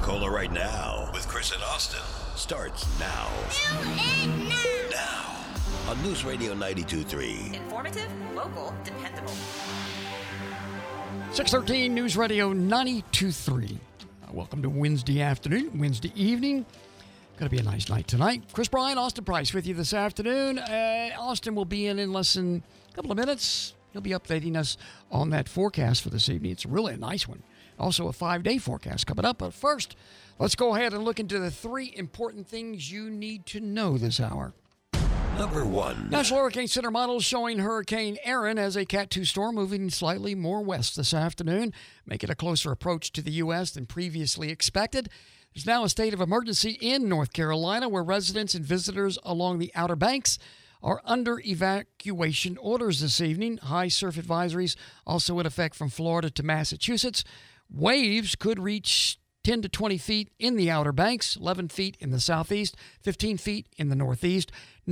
Coca-Cola right now with Chris and Austin starts now. Now on News Radio 92.3. Informative, local, dependable. 613 News Radio 92.3. Welcome to Wednesday afternoon, Wednesday evening. Going to be a nice night tonight. Chris Bryant, Austin Price with you this afternoon. Austin will be in less than a couple of minutes. He'll be updating us on that forecast for this evening. It's really a nice one. Also a 5-day forecast coming up. But first, let's go ahead and look into the 3 important things you need to know this hour. Number 1. National Hurricane Center models showing Hurricane Erin as a Cat 2 storm moving slightly more west this afternoon, making a closer approach to the U.S. than previously expected. There's now a state of emergency in North Carolina where residents and visitors along the Outer Banks are under evacuation orders this evening. High surf advisories also in effect from Florida to Massachusetts. Waves could reach 10 to 20 feet in the Outer Banks, 11 feet in the southeast, 15 feet in the northeast.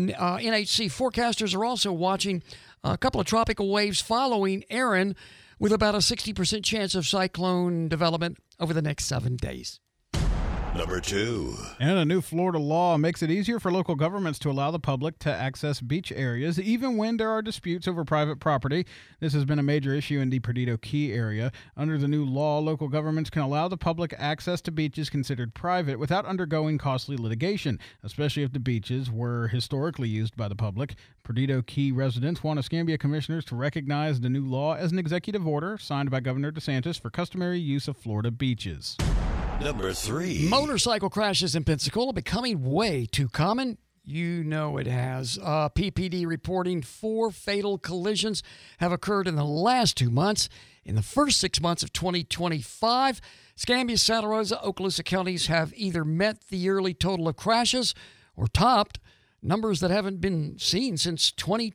NHC forecasters are also watching a couple of tropical waves following Erin with about a 60% chance of cyclone development over the next 7 days. Number 2. And a new Florida law makes it easier for local governments to allow the public to access beach areas, even when there are disputes over private property. This has been a major issue in the Perdido Key area. Under the new law, local governments can allow the public access to beaches considered private without undergoing costly litigation, especially if the beaches were historically used by the public. Perdido Key residents want Escambia commissioners to recognize the new law as an executive order signed by Governor DeSantis for customary use of Florida beaches. Number 3. Motorcycle crashes in Pensacola becoming way too common. You know it has. PPD reporting 4 fatal collisions have occurred in the last 2 months. In the first 6 months of 2025, Escambia, Santa Rosa, Okaloosa counties have either met the yearly total of crashes or topped numbers that haven't been seen since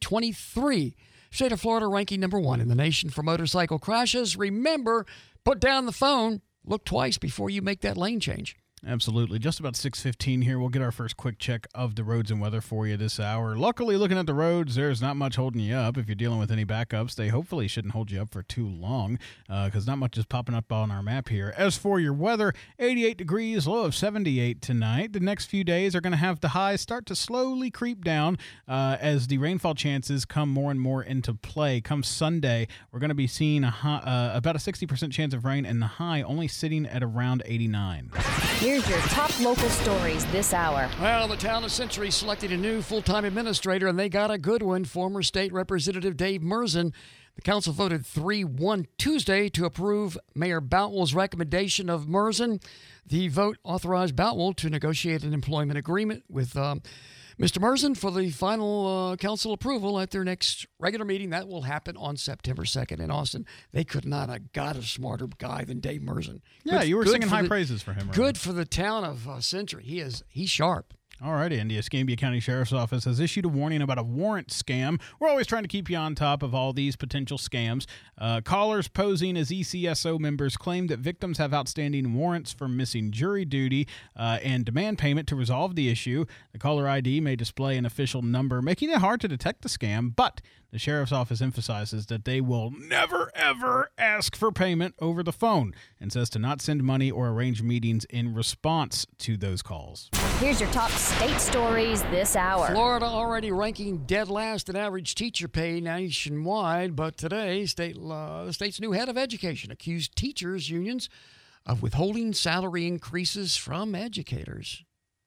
2023. State of Florida ranking number 1 in the nation for motorcycle crashes. Remember, put down the phone. Look twice before you make that lane change. Absolutely. Just about 6:15 here. We'll get our first quick check of the roads and weather for you this hour. Luckily, looking at the roads, there's not much holding you up. If you're dealing with any backups, they hopefully shouldn't hold you up for too long because not much is popping up on our map here. As for your weather, 88 degrees, low of 78 tonight. The next few days are going to have the highs start to slowly creep down as the rainfall chances come more and more into play. Come Sunday, we're going to be seeing about a 60% chance of rain and the high only sitting at around 89. Here's your top local stories this hour. Well, the town of Century selected a new full-time administrator, and they got a good one. Former State Representative Dave Merzan. The council voted 3-1 Tuesday to approve Mayor Boutwell's recommendation of Merzan. The vote authorized Boutwell to negotiate an employment agreement with Mr. Merzan for the final council approval at their next regular meeting. That will happen on September 2nd in Austin. They could not have got a smarter guy than Dave Merzan. Yeah, you were singing high praises for him. Right? Good for the town of Century. He's sharp. All righty, and the Escambia County Sheriff's Office has issued a warning about a warrant scam. We're always trying to keep you on top of all these potential scams. Callers posing as ECSO members claim that victims have outstanding warrants for missing jury duty and demand payment to resolve the issue. The caller ID may display an official number, making it hard to detect the scam, but the Sheriff's Office emphasizes that they will never, ever ask for payment over the phone and says to not send money or arrange meetings in response to those calls. Here's your top state stories this hour. Florida already ranking dead last in average teacher pay nationwide, but today the state's new head of education accused teachers' unions of withholding salary increases from educators.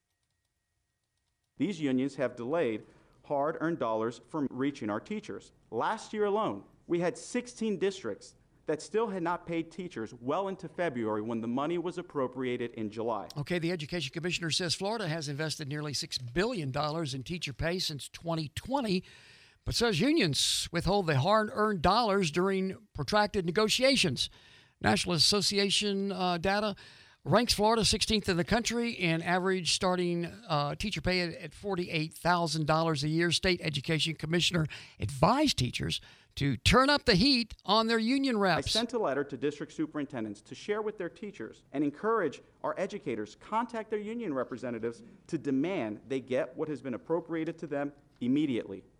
These unions have delayed hard-earned dollars from reaching our teachers. Last year alone, we had 16 districts that still had not paid teachers well into February when the money was appropriated in July. Okay, the Education Commissioner says Florida has invested nearly $6 billion in teacher pay since 2020, but says unions withhold the hard-earned dollars during protracted negotiations. National Association data ranks Florida 16th in the country in average starting teacher pay at $48,000 a year. State Education Commissioner advised teachers to turn up the heat on their union reps. I sent a letter to district superintendents to share with their teachers and encourage our educators contact their union representatives to demand they get what has been appropriated to them immediately.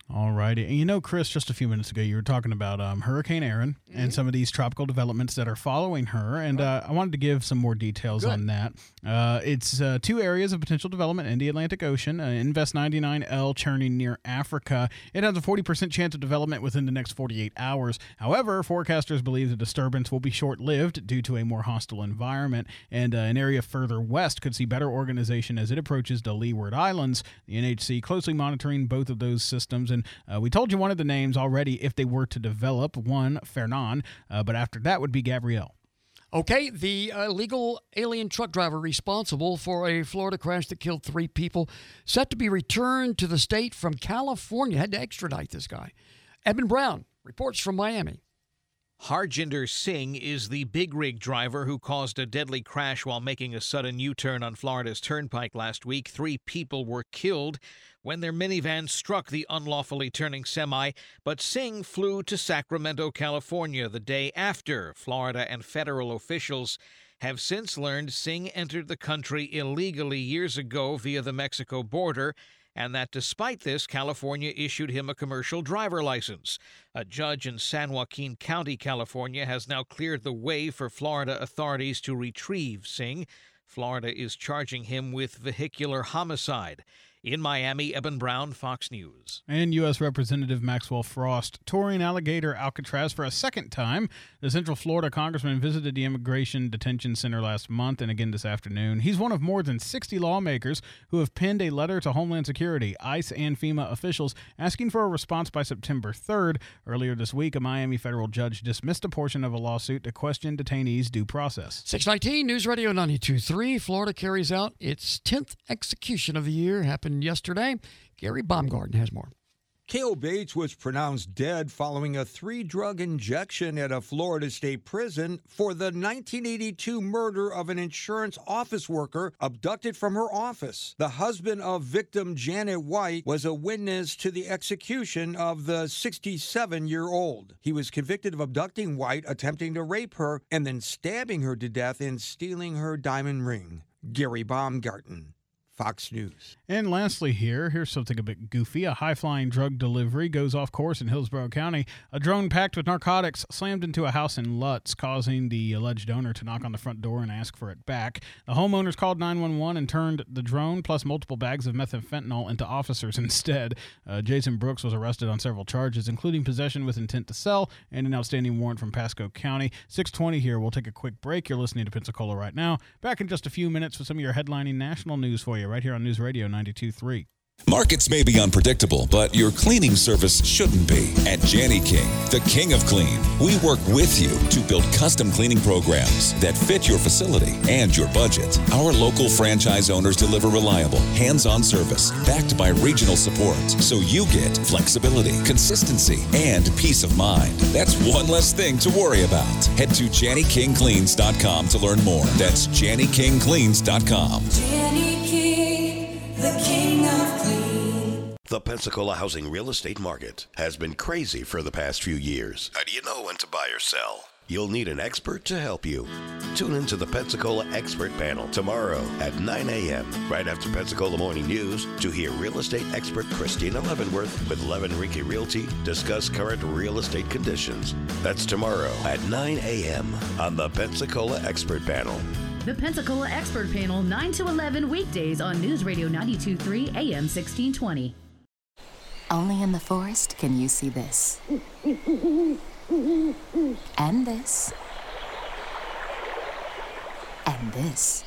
All righty. And you know, Chris, just a few minutes ago, you were talking about Hurricane Erin and some of these tropical developments that are following her. And I wanted to give some more details on that. It's 2 areas of potential development in the Atlantic Ocean. Invest 99L churning near Africa. It has a 40% chance of development within the next 48 hours. However, forecasters believe the disturbance will be short-lived due to a more hostile environment. And an area further west could see better organization as it approaches the Leeward Islands. The NHC closely monitoring both of those systems. And we told you one of the names already if they were to develop. One, Fernan, but after that would be Gabrielle. Okay, the illegal alien truck driver responsible for a Florida crash that killed 3 people, set to be returned to the state from California. Had to extradite this guy. Eben Brown reports from Miami. Harjinder Singh is the big rig driver who caused a deadly crash while making a sudden U-turn on Florida's Turnpike last week. 3 people were killed when their minivan struck the unlawfully turning semi, but Singh flew to Sacramento, California the day after. Florida and federal officials have since learned Singh entered the country illegally years ago via the Mexico border, and that despite this, California issued him a commercial driver license. A judge in San Joaquin County, California, has now cleared the way for Florida authorities to retrieve Singh. Florida is charging him with vehicular homicide. In Miami, Eben Brown, Fox News. And U.S. Representative Maxwell Frost touring Alligator Alcatraz for a second time. The Central Florida congressman visited the Immigration Detention Center last month and again this afternoon. He's one of more than 60 lawmakers who have penned a letter to Homeland Security, ICE, and FEMA officials asking for a response by September 3rd. Earlier this week, a Miami federal judge dismissed a portion of a lawsuit to question detainees' due process. 619 News Radio 92.3. Florida carries out its 10th execution of the year. Happened yesterday. Gary Baumgarten has more. Cale Bates was pronounced dead following a 3-drug injection at a Florida state prison for the 1982 murder of an insurance office worker abducted from her office. The husband of victim Janet White was a witness to the execution of the 67-year-old. He was convicted of abducting White, attempting to rape her, and then stabbing her to death and stealing her diamond ring. Gary Baumgarten, Fox News. And lastly here's something a bit goofy. A high-flying drug delivery goes off course in Hillsborough County. A drone packed with narcotics slammed into a house in Lutz, causing the alleged owner to knock on the front door and ask for it back. The homeowners called 911 and turned the drone plus multiple bags of methamphetamine into officers instead. Jason Brooks was arrested on several charges, including possession with intent to sell and an outstanding warrant from Pasco County. 6:20 here. We'll take a quick break. You're listening to Pensacola right now. Back in just a few minutes with some of your headlining national news for you right here on News Radio 92.3. Markets may be unpredictable, but your cleaning service shouldn't be. At Jani King, the king of clean, we work with you to build custom cleaning programs that fit your facility and your budget. Our local franchise owners deliver reliable, hands-on service backed by regional support, so you get flexibility, consistency, and peace of mind. That's one less thing to worry about. Head to JaniKingCleans.com to learn more. That's JaniKingCleans.com. Jani King, the king of clean. The Pensacola housing real estate market has been crazy for the past few years. How do you know when to buy or sell? You'll need an expert to help you. Tune into the Pensacola Expert Panel tomorrow at 9 a.m. right after Pensacola Morning News to hear real estate expert Christina Leavenworth with Leavenworth Realty discuss current real estate conditions. That's tomorrow at 9 a.m. on the Pensacola Expert Panel. The Pensacola Expert Panel, 9 to 11 weekdays on News Radio 92.3 AM 1620. Only in the forest can you see this. And this. And this.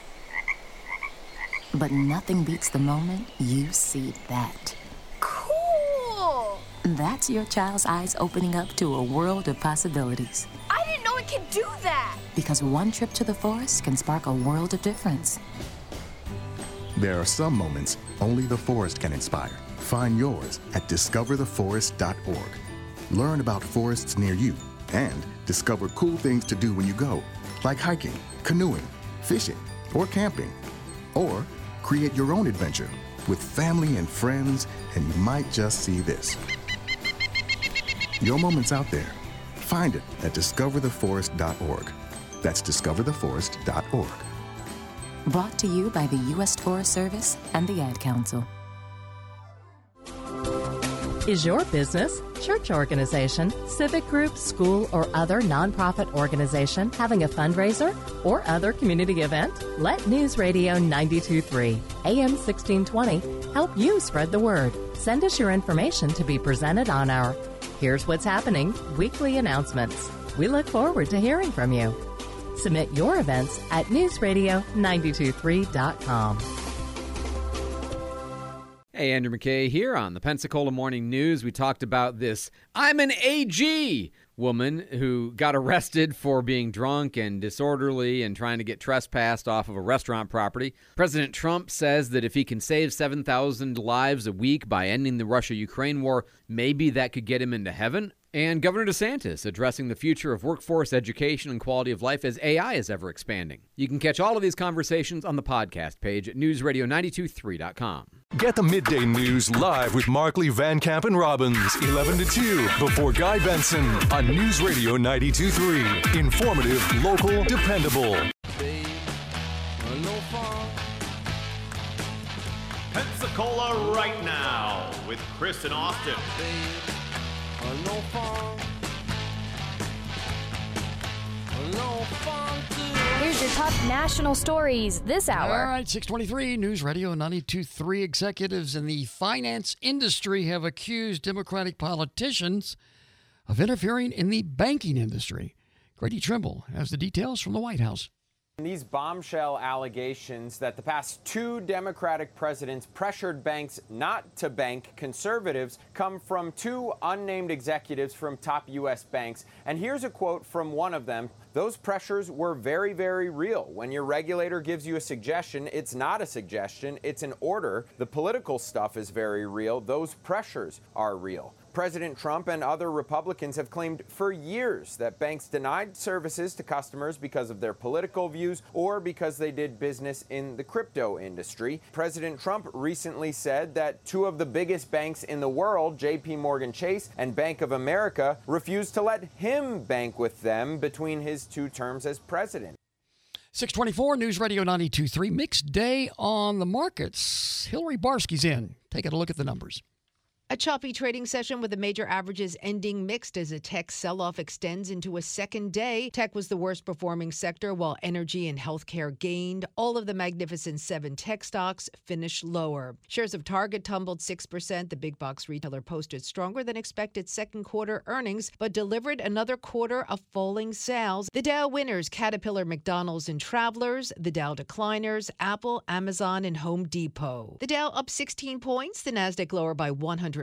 But nothing beats the moment you see that. Cool! That's your child's eyes opening up to a world of possibilities. I didn't know it could do that! Because one trip to the forest can spark a world of difference. There are some moments only the forest can inspire. Find yours at discovertheforest.org. Learn about forests near you and discover cool things to do when you go, like hiking, canoeing, fishing, or camping. Or create your own adventure with family and friends, and you might just see this. Your moment's out there. Find it at discovertheforest.org. That's discovertheforest.org. Brought to you by the U.S. Forest Service and the Ad Council. Is your business, church organization, civic group, school, or other nonprofit organization having a fundraiser or other community event? Let News Radio 92.3 AM 1620 help you spread the word. Send us your information to be presented on our Here's What's Happening weekly announcements. We look forward to hearing from you. Submit your events at newsradio923.com. Hey, Andrew McKay here on the Pensacola Morning News. We talked about this I'm an AG woman who got arrested for being drunk and disorderly and trying to get trespassed off of a restaurant property. President Trump says that if he can save 7,000 lives a week by ending the Russia-Ukraine war, maybe that could get him into heaven. And Governor DeSantis addressing the future of workforce, education, and quality of life as AI is ever expanding. You can catch all of these conversations on the podcast page at newsradio923.com. Get the midday news live with Markley, Van Camp, and Robbins, 11 to 2, before Guy Benson on News Radio 92.3. Informative, local, dependable. Pensacola right now with Chris and Austin. Here's your top national stories this hour. All right, 623 News Radio 92.3. Executives in the finance industry have accused Democratic politicians of interfering in the banking industry. Grady Trimble has the details from the White House. These bombshell allegations that the past two Democratic presidents pressured banks not to bank conservatives come from two unnamed executives from top U.S. banks. And here's a quote from one of them. Those pressures were very, very real. When your regulator gives you a suggestion, it's not a suggestion, it's an order. The political stuff is very real. Those pressures are real. President Trump and other Republicans have claimed for years that banks denied services to customers because of their political views or because they did business in the crypto industry. President Trump recently said that two of the biggest banks in the world, J.P. Morgan Chase and Bank of America, refused to let him bank with them between his two terms as president. 624 News Radio 92.3. Mixed day on the markets. Hillary Barsky's in. Taking a look at the numbers. A choppy trading session with the major averages ending mixed as a tech sell-off extends into a second day. Tech was the worst performing sector while energy and healthcare gained. All of the Magnificent Seven tech stocks finished lower. Shares of Target tumbled 6%. The big box retailer posted stronger than expected second quarter earnings, but delivered another quarter of falling sales. The Dow winners, Caterpillar, McDonald's, and Travelers. The Dow decliners, Apple, Amazon, and Home Depot. The Dow up 16 points. The Nasdaq lower by 142.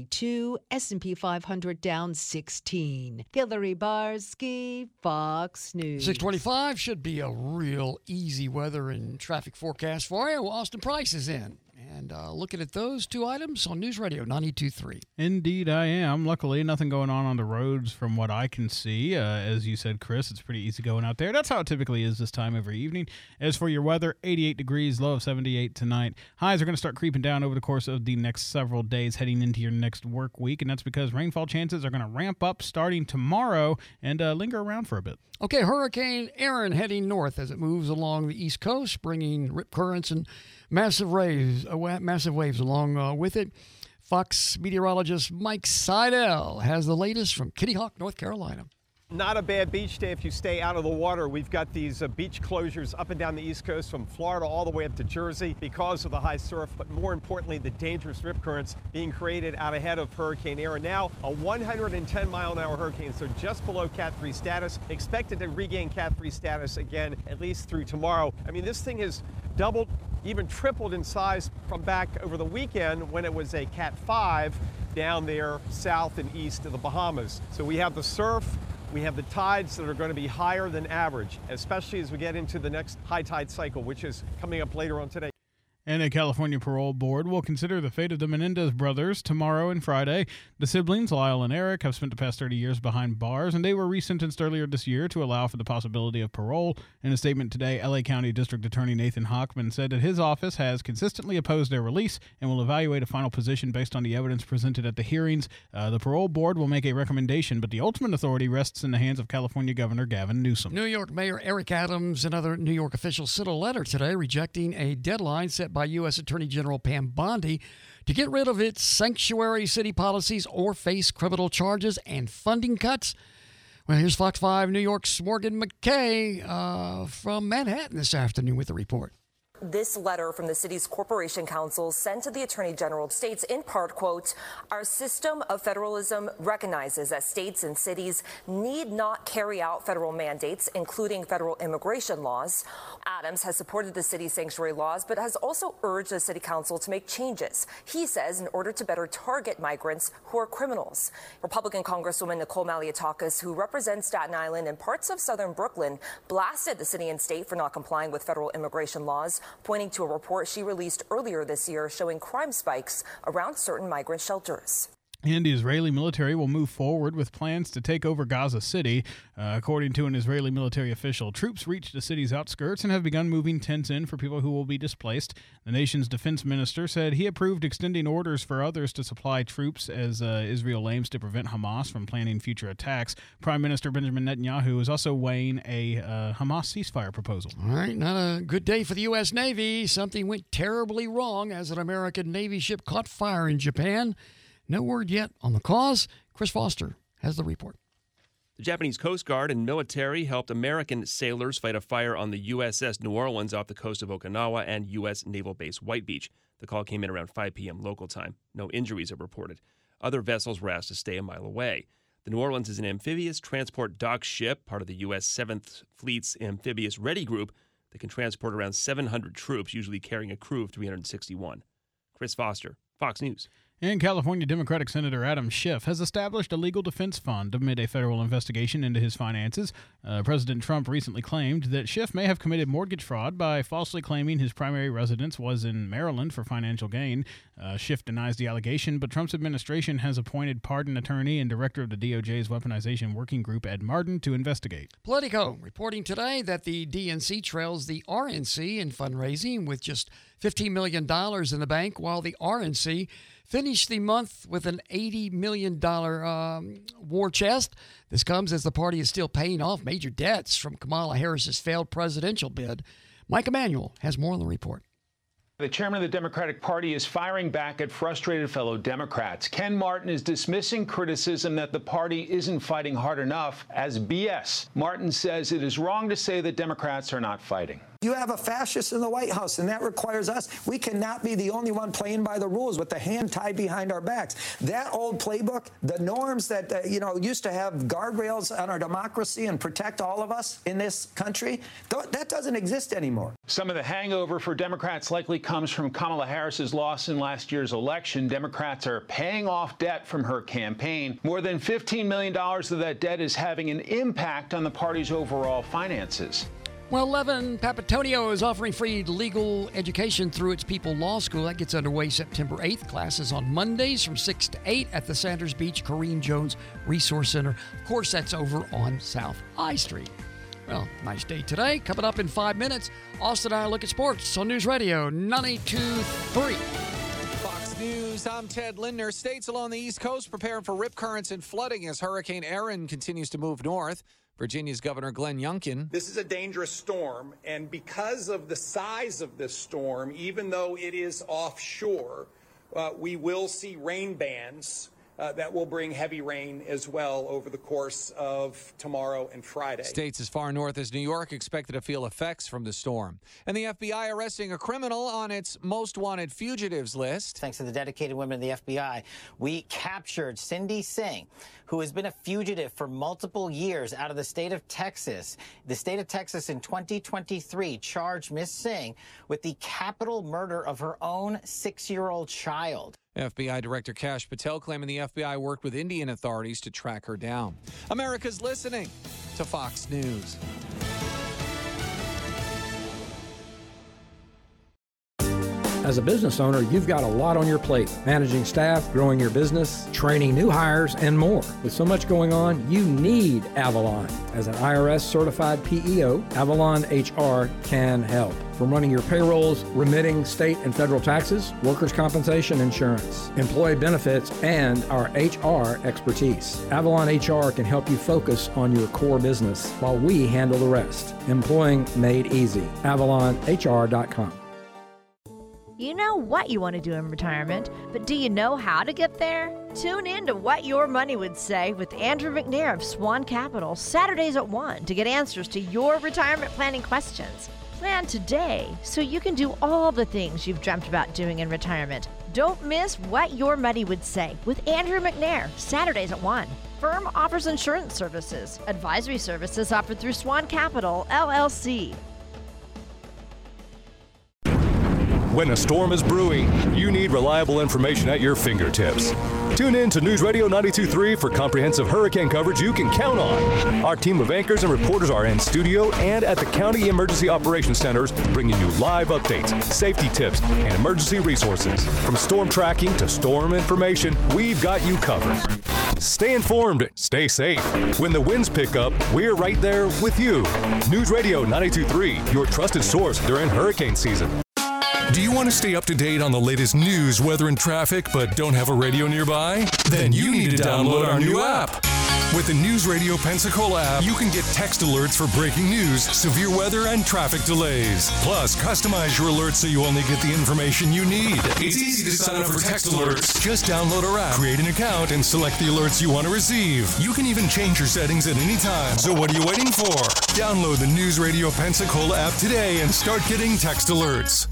S&P 500 down 16. Hillary Barsky, Fox News. 625 should be a real easy weather and traffic forecast for you. Well, Austin Price is in. And looking at those two items on News Radio 92.3. Indeed, I am. Luckily, nothing going on the roads from what I can see. As you said, Chris, it's pretty easy going out there. That's how it typically is this time every evening. As for your weather, 88 degrees, low of 78 tonight. Highs are going to start creeping down over the course of the next several days heading into your next work week, and that's because rainfall chances are going to ramp up starting tomorrow and linger around for a bit. Okay, Hurricane Aaron heading north as it moves along the East Coast, bringing rip currents and massive waves along with it. Fox meteorologist Mike Seidel has the latest from Kitty Hawk, North Carolina. Not a bad beach day if you stay out of the water. We've got these beach closures up and down the East Coast from Florida all the way up to Jersey because of the high surf, but more importantly, the dangerous rip currents being created out ahead of Hurricane Aaron. Now a 110-mile-an-hour hurricane, so just below Cat 3 status, expected to regain Cat 3 status again at least through tomorrow. I mean, this thing has doubled, even tripled in size from back over the weekend when it was a Cat 5 down there south and east of the Bahamas. So we have the surf, we have the tides that are going to be higher than average, especially as we get into the next high tide cycle, which is coming up later on today. And a California parole board will consider the fate of the Menendez brothers tomorrow and Friday. The siblings, Lyle and Eric, have spent the past 30 years behind bars, and they were resentenced earlier this year to allow for the possibility of parole. In a statement today, L.A. County District Attorney Nathan Hochman said that his office has consistently opposed their release and will evaluate a final position based on the evidence presented at the hearings. The parole board will make a recommendation, but the ultimate authority rests in the hands of California Governor Gavin Newsom. New York Mayor Eric Adams and other New York officials sent a letter today rejecting a deadline set set by U.S. Attorney General Pam Bondi to get rid of its sanctuary city policies or face criminal charges and funding cuts. Well, here's Fox 5 New York's Morgan McKay from Manhattan this afternoon with the report. This letter from the city's corporation council sent to the Attorney General states in part, quote, "Our system of federalism recognizes that states and cities need not carry out federal mandates, including federal immigration laws." Adams has supported the city's sanctuary laws, but has also urged the city council to make changes, he says, in order to better target migrants who are criminals. Republican Congresswoman Nicole Malliotakis, who represents Staten Island and parts of southern Brooklyn, blasted the city and state for not complying with federal immigration laws, pointing to a report she released earlier this year showing crime spikes around certain migrant shelters. And the Israeli military will move forward with plans to take over Gaza City. According to an Israeli military official, troops reached the city's outskirts and have begun moving tents in for people who will be displaced. The nation's defense minister said he approved extending orders for others to supply troops as Israel aims to prevent Hamas from planning future attacks. Prime Minister Benjamin Netanyahu is also weighing a Hamas ceasefire proposal. All right, not a good day for the U.S. Navy. Something went terribly wrong as an American Navy ship caught fire in Japan. No word yet on the cause. Chris Foster has the report. The Japanese Coast Guard and military helped American sailors fight a fire on the USS New Orleans off the coast of Okinawa and U.S. Naval Base White Beach. The call came in around 5 p.m. local time. No injuries are reported. Other vessels were asked to stay a mile away. The New Orleans is an amphibious transport dock ship, part of the U.S. 7th Fleet's Amphibious Ready Group that can transport around 700 troops, usually carrying a crew of 361. Chris Foster, Fox News. And California Democratic Senator Adam Schiff has established a legal defense fund amid a federal investigation into his finances. President Trump recently claimed that Schiff may have committed mortgage fraud by falsely claiming his primary residence was in Maryland for financial gain. Schiff denies the allegation, but Trump's administration has appointed pardon attorney and director of the DOJ's weaponization working group, Ed Martin, to investigate. Politico reporting today that the DNC trails the RNC in fundraising with just $15 million in the bank, while the RNC finished the month with an $80 million war chest. This comes as the party is still paying off major debts from Kamala Harris's failed presidential bid. Mike Emanuel has more on the report. The chairman of the Democratic Party is firing back at frustrated fellow Democrats. Ken Martin is dismissing criticism that the party isn't fighting hard enough as BS. Martin says it is wrong to say that Democrats are not fighting. You have a fascist in the White House, and that requires us. We cannot be the only one playing by the rules with the hand tied behind our backs. That old playbook, the norms that, used to have guardrails on our democracy and protect all of us in this country, that doesn't exist anymore. Some of the hangover for Democrats likely comes from Kamala Harris's loss in last year's election. Democrats are paying off debt from her campaign. More than $15 million of that debt is having an impact on the party's overall finances. Well, Levin Papatonio is offering free legal education through its People Law School. That gets underway September 8th. Classes on Mondays from 6 to 8 at the Sanders Beach Kareem Jones Resource Center. Of course, that's over on South I Street. Well, nice day today. Coming up in 5 minutes, Austin and I look at sports on News Radio 92.3. Fox News, I'm Ted Lindner. States along the East Coast preparing for rip currents and flooding as Hurricane Erin continues to move north. Virginia's Governor Glenn Youngkin. This is a dangerous storm, and because of the size of this storm, even though it is offshore, we will see rain bands that will bring heavy rain as well over the course of tomorrow and Friday. States as far north as New York expected to feel effects from the storm. And the FBI arresting a criminal on its most wanted fugitives list. Thanks to the dedicated women of the FBI, we captured Cindy Singh, who has been a fugitive for multiple years out of the state of Texas. The state of Texas in 2023 charged Miss Singh with the capital murder of her own 6-year-old child. FBI Director Kash Patel claiming the FBI worked with Indian authorities to track her down. America's listening to Fox News. As a business owner, you've got a lot on your plate. Managing staff, growing your business, training new hires, and more. With so much going on, you need Avalon. As an IRS-certified PEO, Avalon HR can help. From running your payrolls, remitting state and federal taxes, workers' compensation insurance, employee benefits, and our HR expertise. Avalon HR can help you focus on your core business while we handle the rest. Employing made easy. AvalonHR.com. You know what you want to do in retirement, but do you know how to get there? Tune in to What Your Money Would Say with Andrew McNair of Swan Capital, Saturdays at 1 to get answers to your retirement planning questions. Plan today so you can do all the things you've dreamt about doing in retirement. Don't miss What Your Money Would Say with Andrew McNair, Saturdays at 1. Firm offers insurance services. Advisory services offered through Swan Capital, LLC. When a storm is brewing, you need reliable information at your fingertips. Tune in to News Radio 92.3 for comprehensive hurricane coverage you can count on. Our team of anchors and reporters are in studio and at the County Emergency Operations Centers, bringing you live updates, safety tips, and emergency resources. From storm tracking to storm information, we've got you covered. Stay informed, stay safe. When the winds pick up, we're right there with you. News Radio 92.3, your trusted source during hurricane season. Do you want to stay up to date on the latest news, weather, and traffic, but don't have a radio nearby? Then you need to download our new app. With the News Radio Pensacola app, you can get text alerts for breaking news, severe weather, and traffic delays. Plus, customize your alerts so you only get the information you need. It's easy to sign up for text alerts. Just download our app, create an account, and select the alerts you want to receive. You can even change your settings at any time. So what are you waiting for? Download the News Radio Pensacola app today and start getting text alerts.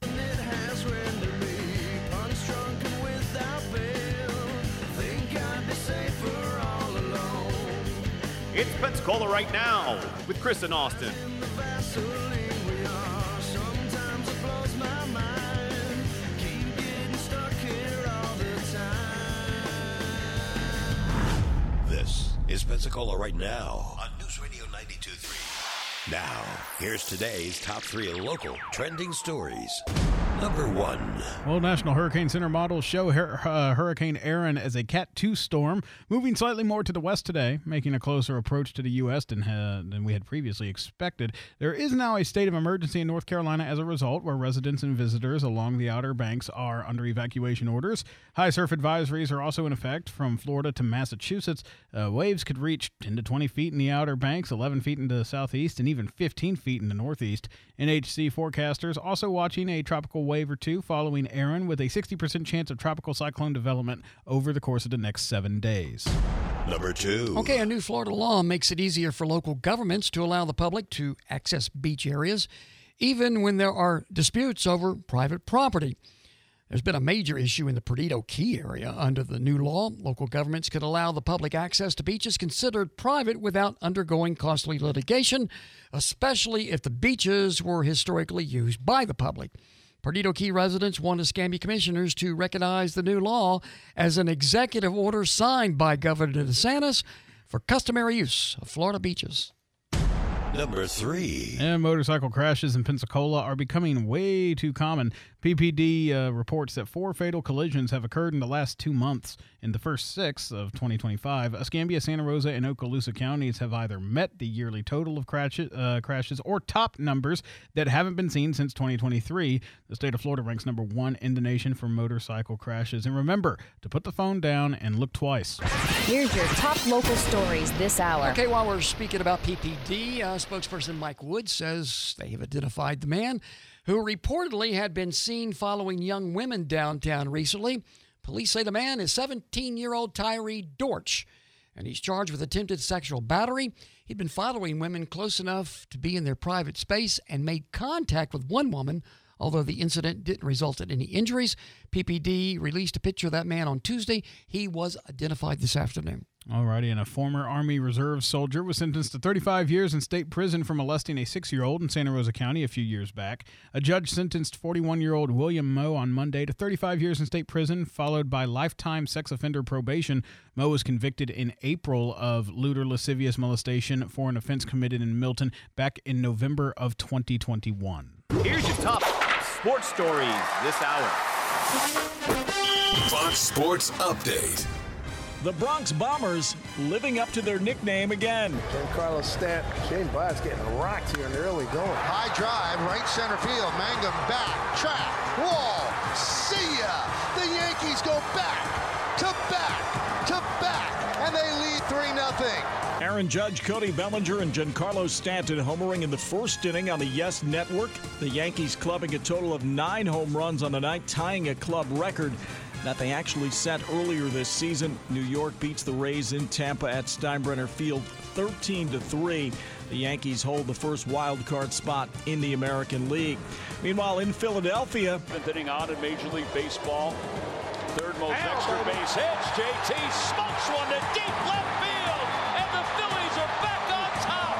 It's Pensacola Right Now with Chris and Austin. This is Pensacola Right Now on News Radio 92.3. Now, here's today's top 3 local trending stories. Number 1. Well, National Hurricane Center models show Hurricane Erin as a Cat 2 storm, moving slightly more to the west today, making a closer approach to the U.S. than we had previously expected. There is now a state of emergency in North Carolina as a result, where residents and visitors along the Outer Banks are under evacuation orders. High surf advisories are also in effect from Florida to Massachusetts. Waves could reach 10 to 20 feet in the Outer Banks, 11 feet in the southeast, and even 15 feet in the northeast. NHC forecasters also watching a tropical wave or two following Erin, with a 60% chance of tropical cyclone development over the course of the next 7 days. Number 2. Okay, a new Florida law makes it easier for local governments to allow the public to access beach areas, even when there are disputes over private property. There's been a major issue in the Perdido Key area. Under the new law, local governments could allow the public access to beaches considered private without undergoing costly litigation, especially if the beaches were historically used by the public. Perdido Key residents want Escambia commissioners to recognize the new law as an executive order signed by Governor DeSantis for customary use of Florida beaches. Number 3. And motorcycle crashes in Pensacola are becoming way too common. PPD reports that 4 fatal collisions have occurred in the last 2 months. In the first 6 of 2025, Escambia, Santa Rosa, and Okaloosa counties have either met the yearly total of crashes or top numbers that haven't been seen since 2023. The state of Florida ranks number 1 in the nation for motorcycle crashes. And remember to put the phone down and look twice. Here's your top local stories this hour. Okay, while we're speaking about PPD, spokesperson Mike Wood says they have identified the man who reportedly had been seen following young women downtown recently. Police say the man is 17-year-old Tyree Dortch, and he's charged with attempted sexual battery. He'd been following women close enough to be in their private space and made contact with one woman, although the incident didn't result in any injuries. PPD released a picture of that man on Tuesday. He was identified this afternoon. Alrighty, and a former Army Reserve soldier was sentenced to 35 years in state prison for molesting a 6-year-old in Santa Rosa County a few years back. A judge sentenced 41-year-old William Moe on Monday to 35 years in state prison, followed by lifetime sex offender probation. Moe was convicted in April of lewd or lascivious molestation for an offense committed in Milton back in November of 2021. Here's your top sports stories this hour. Fox Sports Update. The Bronx Bombers living up to their nickname again. Giancarlo Stanton, Shane Baz getting rocked here in the early going. High drive, right center field. Mangum back, track, wall. See ya! The Yankees go back to back, and they lead 3-0. Aaron Judge, Cody Bellinger, and Giancarlo Stanton homering in the first inning on the YES Network. The Yankees clubbing a total of 9 home runs on the night, tying a club record that they actually set earlier this season. New York beats the Rays in Tampa at Steinbrenner Field 13-3. The Yankees hold the first wild card spot in the American League. Meanwhile, in Philadelphia, Hitting on in Major League Baseball. Third most extra base hits. JT smokes one to deep left field, and the Phillies are back on top.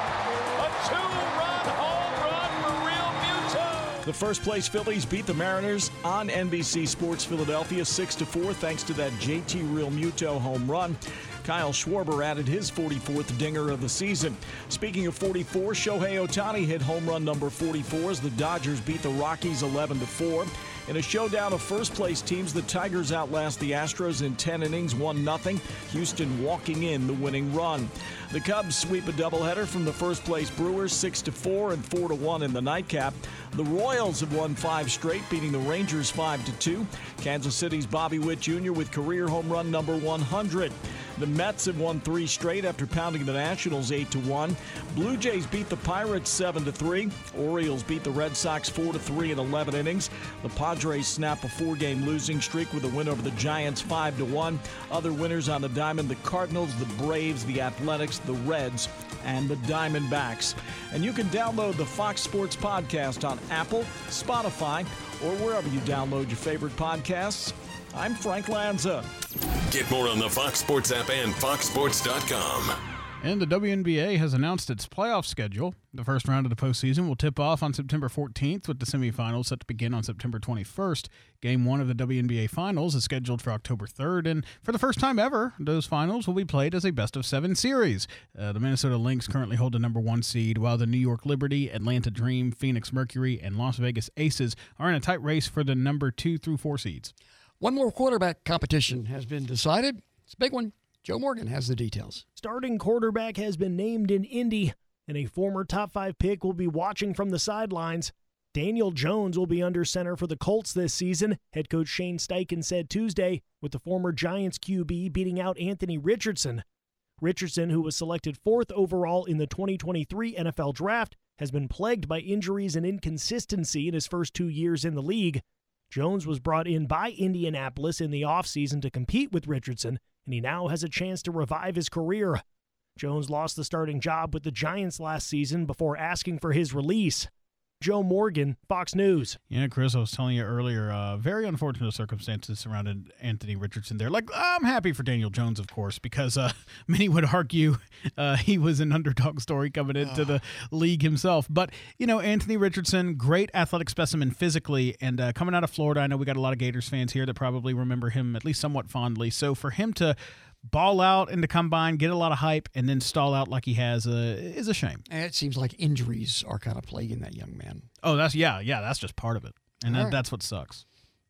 A 2-run home run for Real Muto. the first place Phillies beat the Mariners on NBC Sports Philadelphia 6-4 thanks to that JT Realmuto home run. Kyle Schwarber added his 44th dinger of the season. Speaking of 44, Shohei Ohtani hit home run number 44 as the Dodgers beat the Rockies 11-4. In a showdown of first-place teams, the Tigers outlast the Astros in 10 innings, 1-0. Houston walking in the winning run. The Cubs sweep a doubleheader from the first-place Brewers 6-4 and 4-1 in the nightcap. The Royals have won 5 straight, beating the Rangers 5-2. Kansas City's Bobby Witt Jr. with career home run number 100. The Mets have won 3 straight after pounding the Nationals 8-1. Blue Jays beat the Pirates 7-3. Orioles beat the Red Sox 4-3 in 11 innings. The Padres snap a 4-game losing streak with a win over the Giants 5-1. Other winners on the diamond: the Cardinals, the Braves, the Athletics, the Reds, and the Diamondbacks. And you can download the Fox Sports Podcast on Apple, Spotify, or wherever you download your favorite podcasts. I'm Frank Lanza. Get more on the Fox Sports app and foxsports.com. And the WNBA has announced its playoff schedule. The first round of the postseason will tip off on September 14th, with the semifinals set to begin on September 21st. Game 1 of the WNBA Finals is scheduled for October 3rd, and for the first time ever, those finals will be played as a best-of-7 series. The Minnesota Lynx currently hold the number 1 seed, while the New York Liberty, Atlanta Dream, Phoenix Mercury, and Las Vegas Aces are in a tight race for the number 2 through 4 seeds. One more quarterback competition has been decided. It's a big one. Joe Morgan has the details. Starting quarterback has been named in Indy, and a former top 5 pick will be watching from the sidelines. Daniel Jones will be under center for the Colts this season, head coach Shane Steichen said Tuesday, with the former Giants QB beating out Anthony Richardson. Richardson, who was selected 4th overall in the 2023 NFL Draft, has been plagued by injuries and inconsistency in his first 2 years in the league. Jones was brought in by Indianapolis in the offseason to compete with Richardson, and he now has a chance to revive his career. Jones lost the starting job with the Giants last season before asking for his release. Joe Morgan, Fox News. Yeah, Chris, I was telling you earlier, very unfortunate circumstances surrounded Anthony Richardson there. Like, I'm happy for Daniel Jones, of course, because many would argue he was an underdog story coming into the league himself. But, you know, Anthony Richardson, great athletic specimen physically, and coming out of Florida, I know we got a lot of Gators fans here that probably remember him at least somewhat fondly. So for him to ball out in the combine, get a lot of hype, and then stall out like he has is a shame. And it seems like injuries are kind of plaguing that young man. Oh, that's just part of it. And that's what sucks.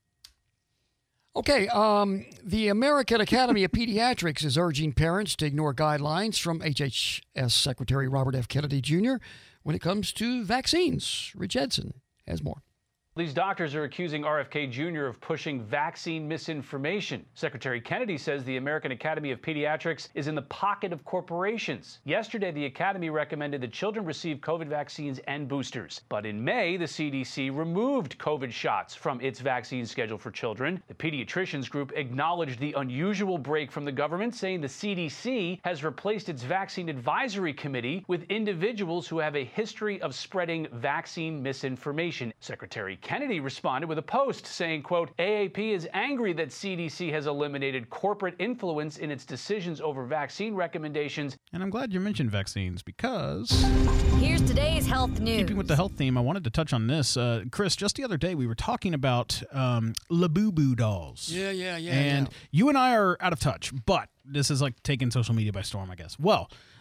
Okay, the American Academy of Pediatrics is urging parents to ignore guidelines from HHS Secretary Robert F. Kennedy Jr. when it comes to vaccines. Rich Edson has more. These doctors are accusing RFK Jr. of pushing vaccine misinformation. Secretary Kennedy says the American Academy of Pediatrics is in the pocket of corporations. Yesterday, the Academy recommended that children receive COVID vaccines and boosters. But in May, the CDC removed COVID shots from its vaccine schedule for children. The pediatricians group acknowledged the unusual break from the government, saying the CDC has replaced its vaccine advisory committee with individuals who have a history of spreading vaccine misinformation. Secretary Kennedy responded with a post saying, quote, AAP is angry that CDC has eliminated corporate influence in its decisions over vaccine recommendations. And I'm glad you mentioned vaccines because... Here's today's health news. Keeping with the health theme, I wanted to touch on this. Chris, just the other day we were talking about Labubu dolls. Yeah. And you and I are out of touch, but this is like taking social media by storm, I guess. Well,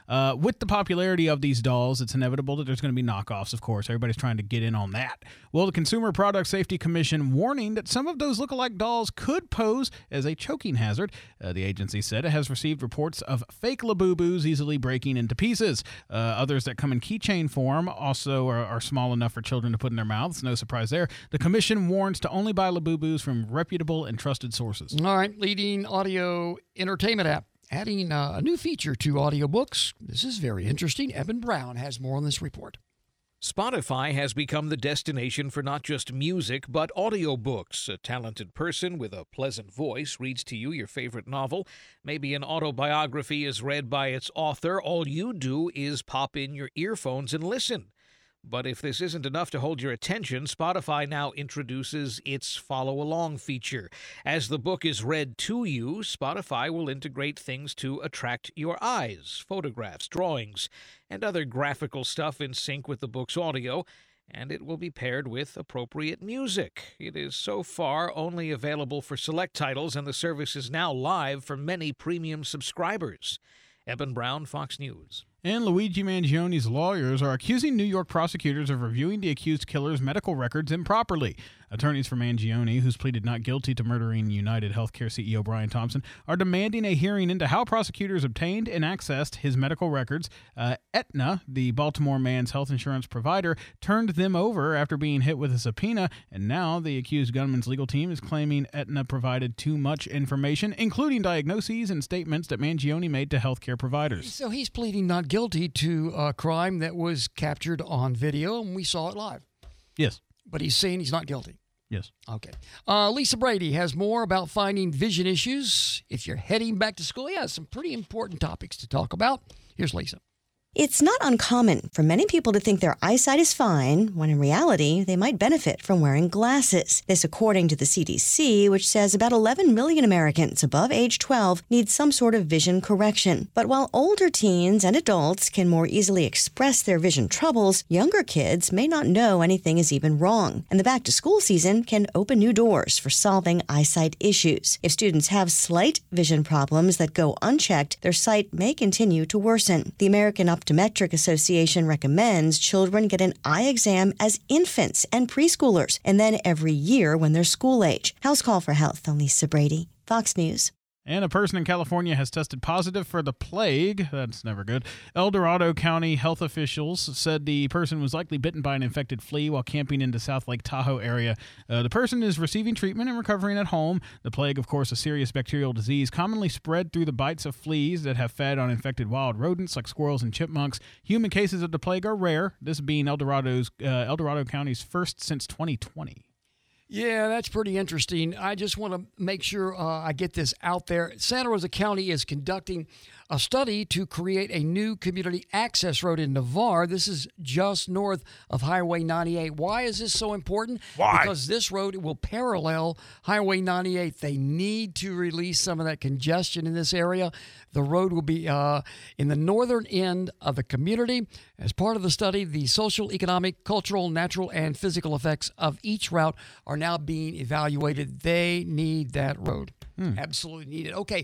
With the popularity of these dolls, it's inevitable that there's going to be knockoffs, of course. Everybody's trying to get in on that. Well, the Consumer Product Safety Commission warning that some of those lookalike dolls could pose as a choking hazard. The agency said it has received reports of fake Labubu's easily breaking into pieces. Others that come in keychain form also are small enough for children to put in their mouths. No surprise there. The commission warns to only buy Labubu's from reputable and trusted sources. All right, leading audio entertainment app adding a new feature to audiobooks. This is very interesting. Eben Brown has more on this report. Spotify has become the destination for not just music, but audiobooks. A talented person with a pleasant voice reads to you your favorite novel. Maybe an autobiography is read by its author. All you do is pop in your earphones and listen. But if this isn't enough to hold your attention, Spotify now introduces its follow-along feature. As the book is read to you, Spotify will integrate things to attract your eyes, photographs, drawings, and other graphical stuff in sync with the book's audio, and it will be paired with appropriate music. It is so far only available for select titles, and the service is now live for many premium subscribers. Eben Brown, Fox News. And Luigi Mangione's lawyers are accusing New York prosecutors of reviewing the accused killer's medical records improperly. Attorneys for Mangione, who's pleaded not guilty to murdering United Healthcare CEO Brian Thompson, are demanding a hearing into how prosecutors obtained and accessed his medical records. Aetna, the Baltimore man's health insurance provider, turned them over after being hit with a subpoena, and now the accused gunman's legal team is claiming Aetna provided too much information, including diagnoses and statements that Mangione made to healthcare providers. So he's pleading not guilty to a crime that was captured on video, and we saw it live. Yes. But he's saying he's not guilty. Yes. Okay. Lisa Brady has more about finding vision issues. If you're heading back to school, some pretty important topics to talk about. Here's Lisa. It's not uncommon for many people to think their eyesight is fine, when in reality, they might benefit from wearing glasses. This according to the CDC, which says about 11 million Americans above age 12 need some sort of vision correction. But while older teens and adults can more easily express their vision troubles, younger kids may not know anything is even wrong. And the back-to-school season can open new doors for solving eyesight issues. If students have slight vision problems that go unchecked, their sight may continue to worsen. The American Optometric Association recommends children get an eye exam as infants and preschoolers, and then every year when they're school age. House Call for Health, I'm Lisa Brady, Fox News. And a person in California has tested positive for the plague. That's never good. El Dorado County health officials said the person was likely bitten by an infected flea while camping in the South Lake Tahoe area. The person is receiving treatment and recovering at home. The plague, of course, a serious bacterial disease commonly spread through the bites of fleas that have fed on infected wild rodents like squirrels and chipmunks. Human cases of the plague are rare, this being El Dorado County's first since 2020. Yeah, that's pretty interesting. I just want to make sure I get this out there. Santa Rosa County is conducting a study to create a new community access road in Navarre. This is just north of Highway 98. Why is this so important? Why? Because this road will parallel Highway 98. They need to release some of that congestion in this area. The road will be in the northern end of the community. As part of the study, the social, economic, cultural, natural, and physical effects of each route are now being evaluated. They need that road. Absolutely need it. Okay,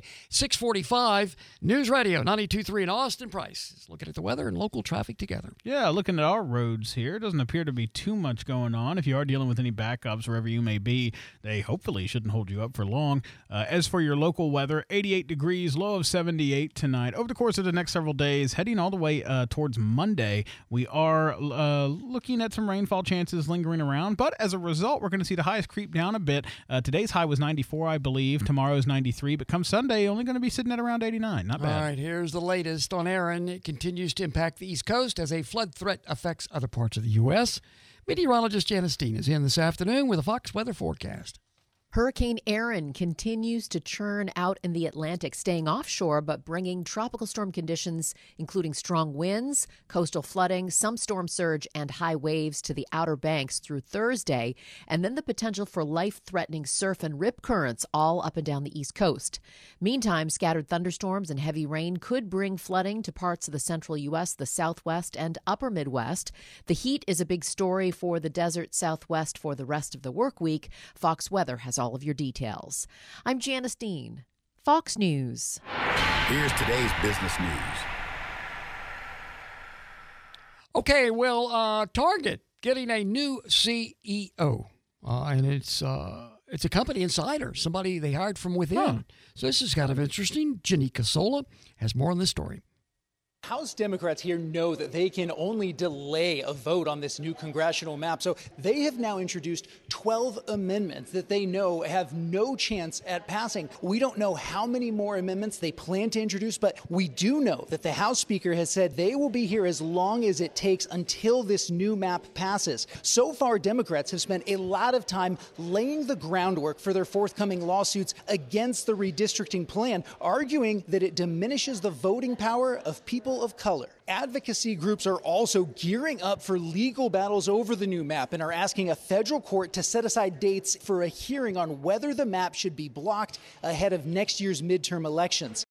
645 News Radio 92.3 in Austin. Price is looking at the weather and local traffic together. Yeah, looking at our roads here, doesn't appear to be too much going on. If you are dealing with any backups wherever you may be, they hopefully shouldn't hold you up for long. As for your local weather, 88 degrees, low of 78 tonight. Over the course of the next several days, heading all the way towards Monday, we are looking at some rainfall chances lingering around. But as a result, we're going to see the highs creep down a bit. Today's high was 94, I believe. Tomorrow's 93, but come Sunday, only going to be sitting at around 89. Not bad. All right, here's the latest on Aaron. It continues to impact the East Coast as a flood threat affects other parts of the U.S. Meteorologist Janice Dean is in this afternoon with a Fox weather forecast. Hurricane Aaron continues to churn out in the Atlantic, staying offshore but bringing tropical storm conditions, including strong winds, coastal flooding, some storm surge, and high waves to the Outer Banks through Thursday, and then the potential for life-threatening surf and rip currents all up and down the East Coast. Meantime, scattered thunderstorms and heavy rain could bring flooding to parts of the central U.S., the Southwest, and upper Midwest. The heat is a big story for the desert Southwest for the rest of the work week. Fox Weather has all of your details. I'm Janice Dean, Fox News. Here's today's business news. Okay, well, Target getting a new CEO, and it's a company insider, somebody they hired from within. So this is kind of interesting. Jenny Casola has more on this story. House Democrats here know that they can only delay a vote on this new congressional map. So they have now introduced 12 amendments that they know have no chance at passing. We don't know how many more amendments they plan to introduce, but we do know that the House Speaker has said they will be here as long as it takes until this new map passes. So far, Democrats have spent a lot of time laying the groundwork for their forthcoming lawsuits against the redistricting plan, arguing that it diminishes the voting power of people of color. Advocacy groups are also gearing up for legal battles over the new map and are asking a federal court to set aside dates for a hearing on whether the map should be blocked ahead of next year's midterm elections.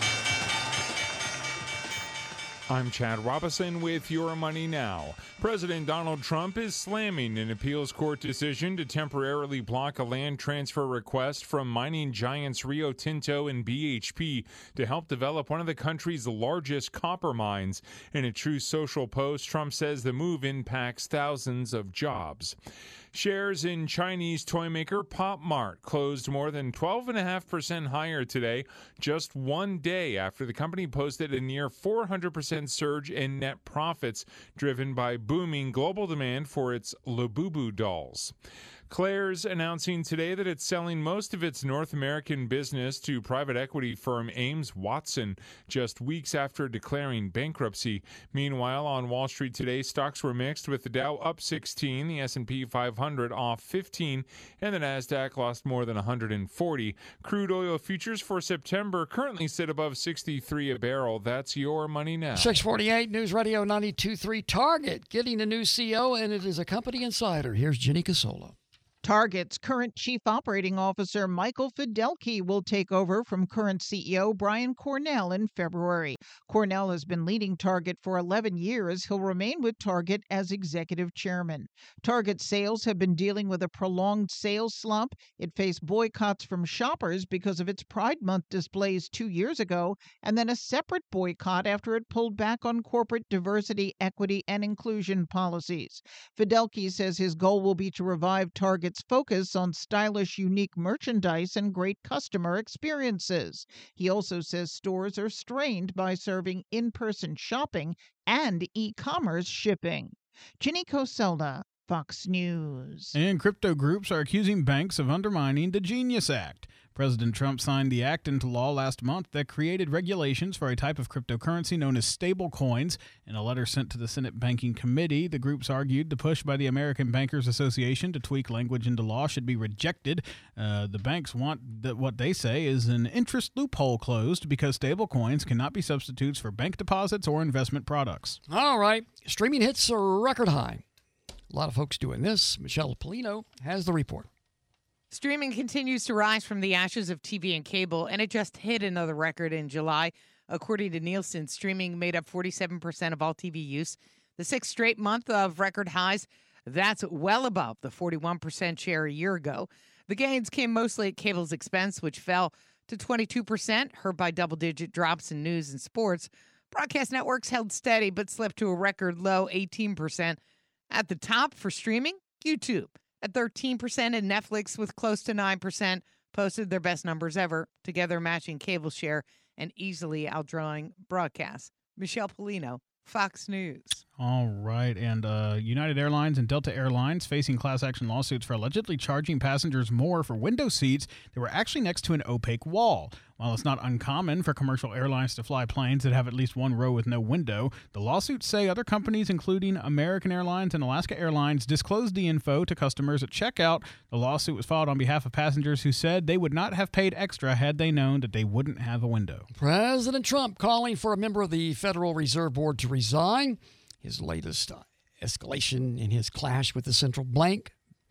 I'm Chad Robinson with Your Money Now. President Donald Trump is slamming an appeals court decision to temporarily block a land transfer request from mining giants Rio Tinto and BHP to help develop one of the country's largest copper mines. In a True Social post, Trump says the move impacts thousands of jobs. Shares in Chinese toy maker Pop Mart closed more than 12.5% higher today, just one day after the company posted a near 400% surge in net profits, driven by booming global demand for its Labubu dolls. Claire's announcing today that it's selling most of its North American business to private equity firm Ames Watson, just weeks after declaring bankruptcy. Meanwhile, on Wall Street today, stocks were mixed, with the Dow up 16, the S&P 500 off 15, and the Nasdaq lost more than 140. Crude oil futures for September currently sit above 63 a barrel. That's Your Money Now. 648 News Radio 92.3. Target getting a new CEO, and it is a company insider. Here's Jenny Casola. Target's current Chief Operating Officer Michael Fidelki will take over from current CEO Brian Cornell in February. Cornell has been leading Target for 11 years. He'll remain with Target as executive chairman. Target sales have been dealing with a prolonged sales slump. It faced boycotts from shoppers because of its Pride Month displays 2 years ago, and then a separate boycott after it pulled back on corporate diversity, equity, and inclusion policies. Fidelki says his goal will be to revive Target's focus on stylish, unique merchandise and great customer experiences. He also says stores are strained by serving in-person shopping and e-commerce shipping. Ginny Coselda, Fox News. And crypto groups are accusing banks of undermining the Genius Act. President Trump signed the act into law last month that created regulations for a type of cryptocurrency known as stablecoins. In a letter sent to the Senate Banking Committee, the groups argued the push by the American Bankers Association to tweak language into law should be rejected. The banks want what they say is an interest loophole closed because stablecoins cannot be substitutes for bank deposits or investment products. All right. Streaming hits are record high. A lot of folks doing this. Michelle Polino has the report. Streaming continues to rise from the ashes of TV and cable, and it just hit another record in July. According to Nielsen, streaming made up 47% of all TV use, the sixth straight month of record highs. That's well above the 41% share a year ago. The gains came mostly at cable's expense, which fell to 22%, hurt by double-digit drops in news and sports. Broadcast networks held steady but slipped to a record low 18%. At the top for streaming, YouTube at 13%, and Netflix with close to 9% posted their best numbers ever, together matching cable share and easily outdrawing broadcast. Michelle Polino, Fox News. All right, and United Airlines and Delta Airlines facing class action lawsuits for allegedly charging passengers more for window seats that were actually next to an opaque wall. While it's not uncommon for commercial airlines to fly planes that have at least one row with no window, the lawsuits say other companies, including American Airlines and Alaska Airlines, disclosed the info to customers at checkout. The lawsuit was filed on behalf of passengers who said they would not have paid extra had they known that they wouldn't have a window. President Trump calling for a member of the Federal Reserve Board to resign. His latest escalation in his clash with the central bank.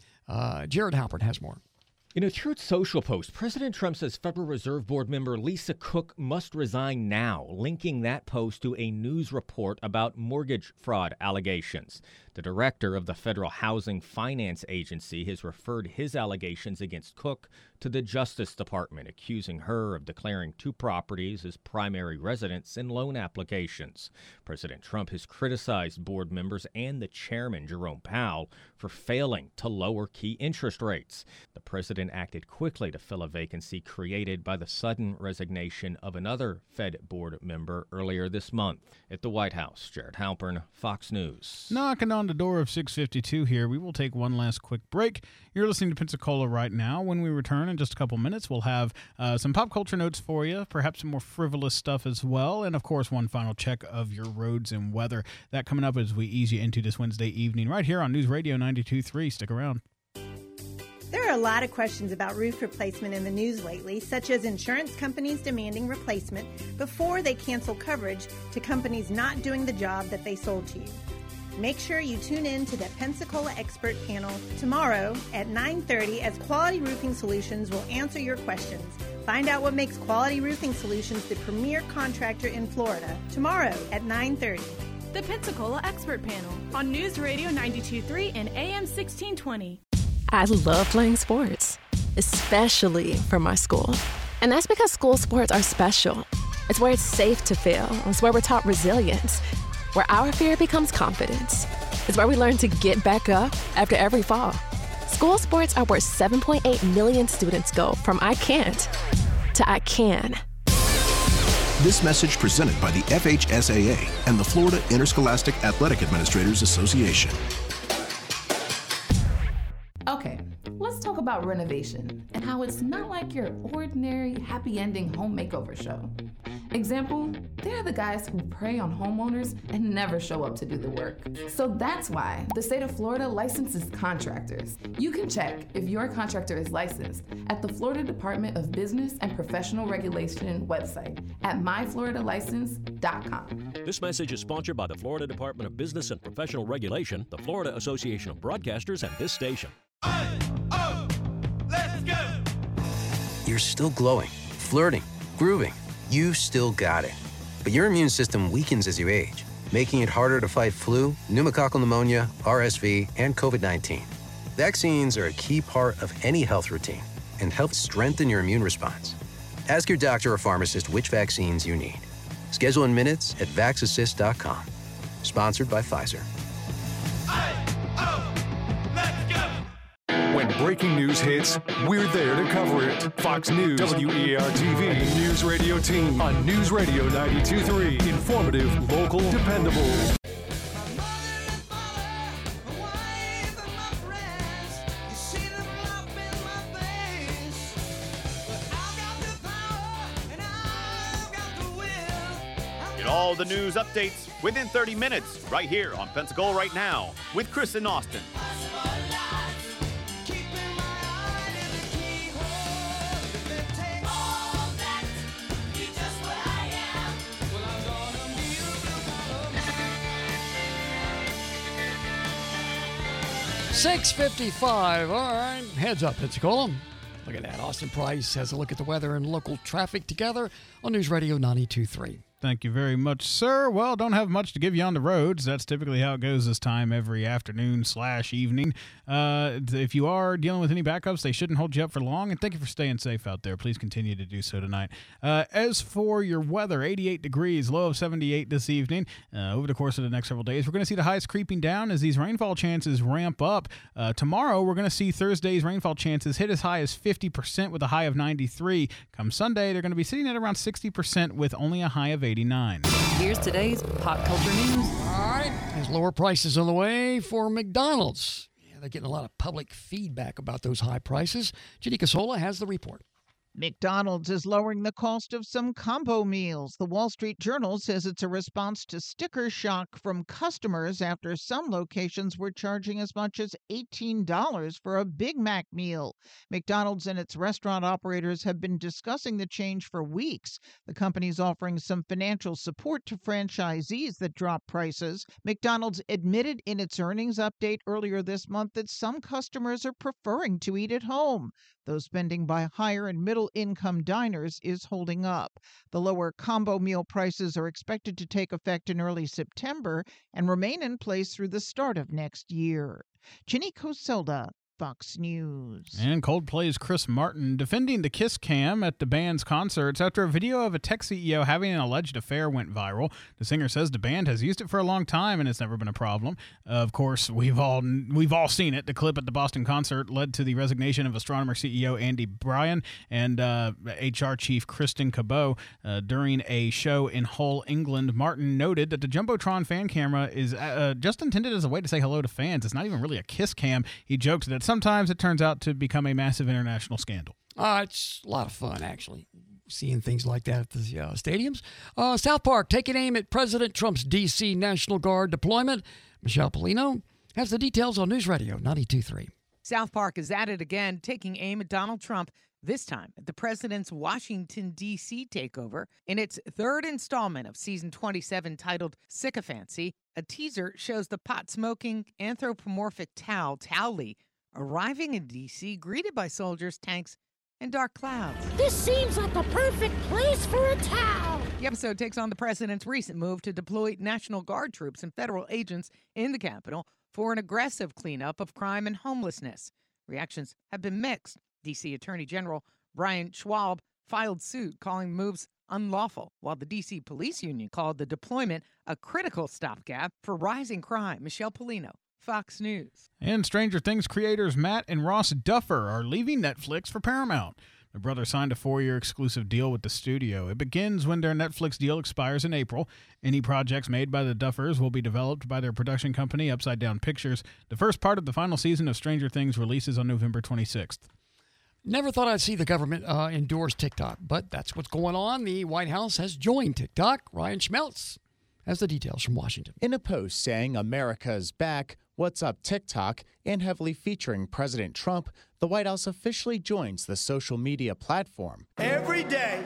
Jared Halpert has more. In a Truth Social post, President Trump says Federal Reserve Board member Lisa Cook must resign now, linking that post to a news report about mortgage fraud allegations. The director of the Federal Housing Finance Agency has referred his allegations against Cook to the Justice Department, accusing her of declaring 2 properties as primary residence in loan applications. President Trump has criticized board members and the chairman, Jerome Powell, for failing to lower key interest rates. The president acted quickly to fill a vacancy created by the sudden resignation of another Fed board member earlier this month. At the White House, Jared Halpern, Fox News. Knocking on the door of 6:52 here. We will take one last quick break. You're listening to Pensacola right now. When we return in just a couple minutes, we'll have some pop culture notes for you, perhaps some more frivolous stuff as well, and of course one final check of your roads and weather. That coming up as we ease you into this Wednesday evening right here on News Radio 92.3. Stick around. There are a lot of questions about roof replacement in the news lately, such as insurance companies demanding replacement before they cancel coverage to companies not doing the job that they sold to you. Make sure you tune in to the Pensacola Expert Panel tomorrow at 9:30 as Quality Roofing Solutions will answer your questions. Find out what makes Quality Roofing Solutions the premier contractor in Florida tomorrow at 9:30. The Pensacola Expert Panel on News Radio 92.3 and AM 1620. I love playing sports, especially for my school. And that's because school sports are special. It's where it's safe to fail. It's where we're taught resilience, where our fear becomes confidence. It's where we learn to get back up after every fall. School sports are where 7.8 million students go from I can't to I can. This message presented by the FHSAA and the Florida Interscholastic Athletic Administrators Association. Okay, let's talk about renovation and how it's not like your ordinary happy ending home makeover show. Example, they're the guys who prey on homeowners and never show up to do the work. So that's why the state of Florida licenses contractors. You can check if your contractor is licensed at the Florida Department of Business and Professional Regulation website at myfloridalicense.com. This message is sponsored by the Florida Department of Business and Professional Regulation, the Florida Association of Broadcasters, and this station. Let's go! You're still glowing, flirting, grooving. You still got it. But your immune system weakens as you age, making it harder to fight flu, pneumococcal pneumonia, RSV, and COVID-19. Vaccines are a key part of any health routine and help strengthen your immune response. Ask your doctor or pharmacist which vaccines you need. Schedule in minutes at vaxassist.com. Sponsored by Pfizer. When breaking news hits, we're there to cover it. Fox News, WEAR-TV, News Radio Team on News Radio 92.3. Informative, local, dependable. Get all the news updates within 30 minutes right here on Pensacola Right Now with Chris and Austin. $6:55. All right. Heads up, Pensacola. Look at that. Austin Price has a look at the weather and local traffic together on News Radio 92.3. Thank you very much, sir. Well, don't have much to give you on the roads. That's typically how it goes this time every afternoon/evening. If you are dealing with any backups, they shouldn't hold you up for long. And thank you for staying safe out there. Please continue to do so tonight. As for your weather, 88 degrees, low of 78 this evening. Over the course of the next several days, we're going to see the highs creeping down as these rainfall chances ramp up. Tomorrow, we're going to see Thursday's rainfall chances hit as high as 50% with a high of 93. Come Sunday, they're going to be sitting at around 60% with only a high of 89. Here's today's pop culture news. All right. There's lower prices on the way for McDonald's. Yeah, they're getting a lot of public feedback about those high prices. Janika Sola has the report. McDonald's is lowering the cost of some combo meals. The Wall Street Journal says it's a response to sticker shock from customers after some locations were charging as much as $18 for a Big Mac meal. McDonald's and its restaurant operators have been discussing the change for weeks. The company's offering some financial support to franchisees that drop prices. McDonald's admitted in its earnings update earlier this month that some customers are preferring to eat at home. though spending by higher and middle-income diners is holding up. The lower combo meal prices are expected to take effect in early September and remain in place through the start of next year. Ginny Coselda, Fox News. And Coldplay's Chris Martin defending the kiss cam at the band's concerts after a video of a tech CEO having an alleged affair went viral. The singer says the band has used it for a long time and it's never been a problem. Of course, we've all seen it. The clip at the Boston concert led to the resignation of Astronomer CEO Andy Bryan and HR chief Kristen Cabot during a show in Hull, England. Martin noted that the Jumbotron fan camera is just intended as a way to say hello to fans. It's not even really a kiss cam. He jokes that sometimes it turns out to become a massive international scandal. It's a lot of fun, actually, seeing things like that at the stadiums. South Park taking aim at President Trump's D.C. National Guard deployment. Michelle Polino has the details on News Radio 92.3. South Park is at it again, taking aim at Donald Trump, this time at the president's Washington, D.C. takeover. In its third installment of season 27, titled Sycophancy, a teaser shows the pot-smoking anthropomorphic Towley arriving in D.C., greeted by soldiers, tanks, and dark clouds. This seems like the perfect place for a towel. The episode takes on the president's recent move to deploy National Guard troops and federal agents in the Capitol for an aggressive cleanup of crime and homelessness. Reactions have been mixed. D.C. Attorney General Brian Schwab filed suit calling moves unlawful, while the D.C. Police Union called the deployment a critical stopgap for rising crime. Michelle Polino, Fox News. And Stranger Things creators Matt and Ross Duffer are leaving Netflix for Paramount. The brothers signed a 4-year exclusive deal with the studio. It begins when their Netflix deal expires in April. Any projects made by the Duffers will be developed by their production company, Upside Down Pictures. The first part of the final season of Stranger Things releases on November 26th. Never thought I'd see the government endorse TikTok, but that's what's going on. The White House has joined TikTok. Ryan Schmeltz has the details from Washington. In a post saying America's back, What's Up TikTok, and heavily featuring President Trump, the White House officially joins the social media platform. Every day,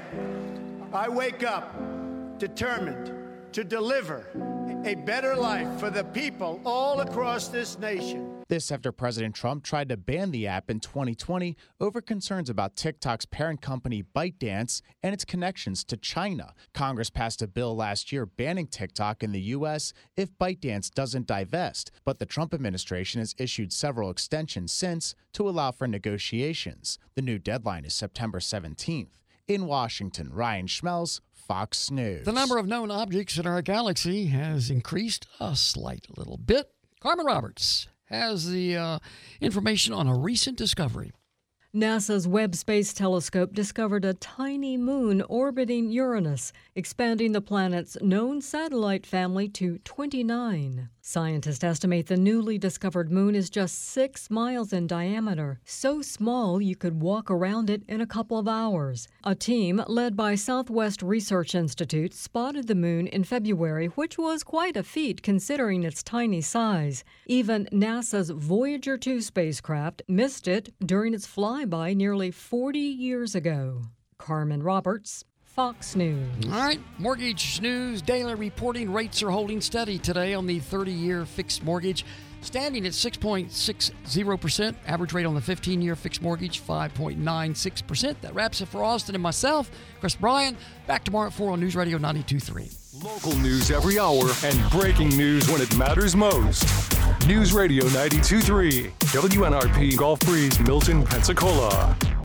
I wake up determined to deliver a better life for the people all across this nation. This after President Trump tried to ban the app in 2020 over concerns about TikTok's parent company ByteDance and its connections to China. Congress passed a bill last year banning TikTok in the U.S. if ByteDance doesn't divest, but the Trump administration has issued several extensions since to allow for negotiations. The new deadline is September 17th. In Washington, Ryan Schmelz, Fox News. The number of known objects in our galaxy has increased a slight little bit. Carmen Roberts has the information on a recent discovery. NASA's Webb Space Telescope discovered a tiny moon orbiting Uranus, expanding the planet's known satellite family to 29. Scientists estimate the newly discovered moon is just 6 miles in diameter, so small you could walk around it in a couple of hours. A team led by Southwest Research Institute spotted the moon in February, which was quite a feat considering its tiny size. Even NASA's Voyager 2 spacecraft missed it during its flyby nearly 40 years ago. Carmen Roberts, Fox News. All right, Mortgage News Daily reporting rates are holding steady today on the 30-year fixed mortgage, standing at 6.60%. Average rate on the 15-year fixed mortgage, 5.96%. That wraps it for Austin and myself, Chris Bryant. Back tomorrow at 4 on News Radio 92.3. Local news every hour and breaking news when it matters most. News Radio 92.3, WNRP Gulf Breeze, Milton, Pensacola.